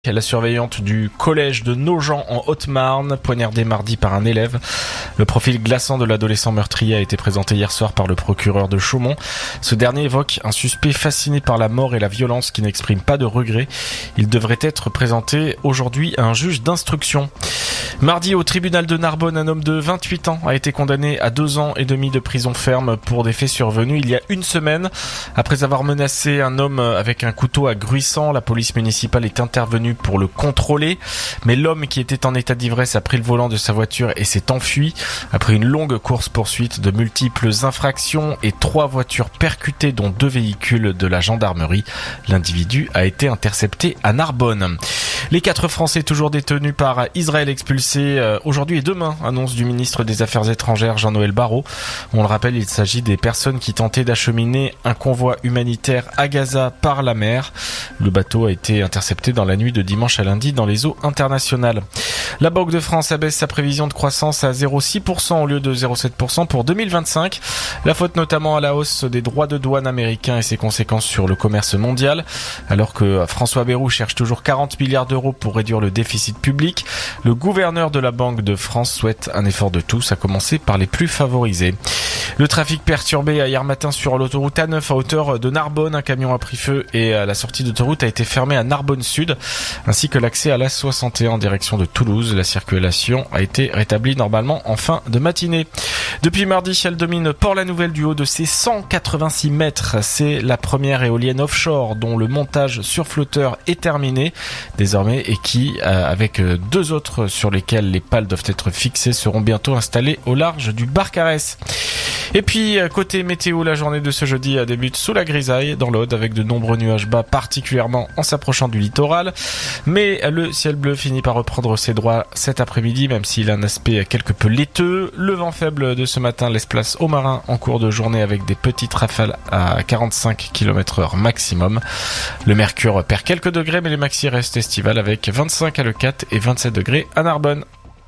La surveillante du collège de Nogent en Haute-Marne, poignardée mardi par un élève. Le profil glaçant de l'adolescent meurtrier a été présenté hier soir par le procureur de Chaumont. Ce dernier évoque un suspect fasciné par la mort et la violence qui n'exprime pas de regret. Il devrait être présenté aujourd'hui à un juge d'instruction. Mardi, au tribunal de Narbonne, un homme de 28 ans a été condamné à 2 ans et demi de prison ferme pour des faits survenus il y a une semaine. Après avoir menacé un homme avec un couteau à Gruissant, la police municipale est intervenue pour le contrôler, mais l'homme qui était en état d'ivresse a pris le volant de sa voiture et s'est enfui. Après une longue course-poursuite, de multiples infractions et 3 voitures percutées dont 2 véhicules de la gendarmerie, l'individu a été intercepté à Narbonne. Les 4 Français toujours détenus par Israël expulsés aujourd'hui et demain, annonce du ministre des Affaires étrangères Jean-Noël Barrot. On le rappelle, il s'agit des personnes qui tentaient d'acheminer un convoi humanitaire à Gaza par la mer. Le bateau a été intercepté dans la nuit de dimanche à lundi dans les eaux internationales. La Banque de France abaisse sa prévision de croissance à 0,6% au lieu de 0,7% pour 2025. La faute notamment à la hausse des droits de douane américains et ses conséquences sur le commerce mondial. Alors que François Bayrou cherche toujours 40 milliards d'euros pour réduire le déficit public, le gouverneur de la Banque de France souhaite un effort de tous, à commencer par les plus favorisés. Le trafic perturbé hier matin sur l'autoroute A9 à hauteur de Narbonne. Un camion a pris feu et la sortie d'autoroute a été fermée à Narbonne Sud, ainsi que l'accès à la 61 en direction de Toulouse. La circulation a été rétablie normalement en fin de matinée. Depuis mardi, elle domine Port-la-Nouvelle du haut de ses 186 mètres. C'est la première éolienne offshore dont le montage sur flotteur est terminé désormais et qui, avec 2 autres sur lesquelles les pales doivent être fixées, seront bientôt installées au large du Barcarès. Et puis, côté météo, la journée de ce jeudi débute sous la grisaille dans l'Aude avec de nombreux nuages bas, particulièrement en s'approchant du littoral. Mais le ciel bleu finit par reprendre ses droits cet après-midi, même s'il a un aspect quelque peu laiteux. Le vent faible de ce matin laisse place aux marins en cours de journée avec des petites rafales à 45 km/h maximum. Le mercure perd quelques degrés, mais les maxi restent estivales avec 25 à Leucate et 27 degrés à Narbonne.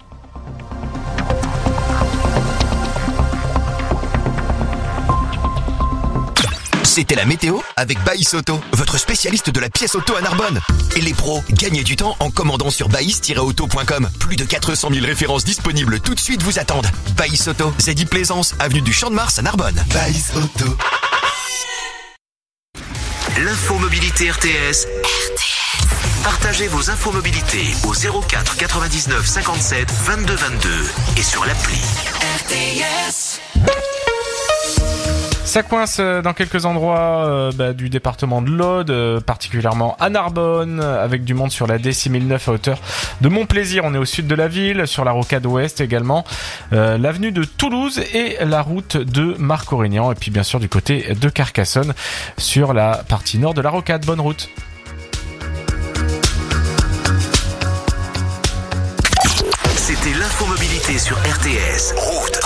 C'était la météo avec Baïs Auto, votre spécialiste de la pièce auto à Narbonne. Et les pros, gagnez du temps en commandant sur baïs-auto.com. Plus de 400 000 références disponibles tout de suite vous attendent. Baïs Auto, Zedi Plaisance, avenue du Champ de Mars à Narbonne. Baïs Auto. L'info mobilité RTS. Partagez vos infos mobilité au 04 99 57 22 22 et sur l'appli RTS. Ça coince dans quelques endroits du département de l'Aude, particulièrement à Narbonne, avec du monde sur la D6009 à hauteur de Montplaisir. On est au sud de la ville, sur la rocade ouest également, l'avenue de Toulouse et la route de Marc-Aurélien. Et puis bien sûr du côté de Carcassonne, sur la partie nord de la rocade. Bonne route. C'était l'infomobilité sur RTS. Route.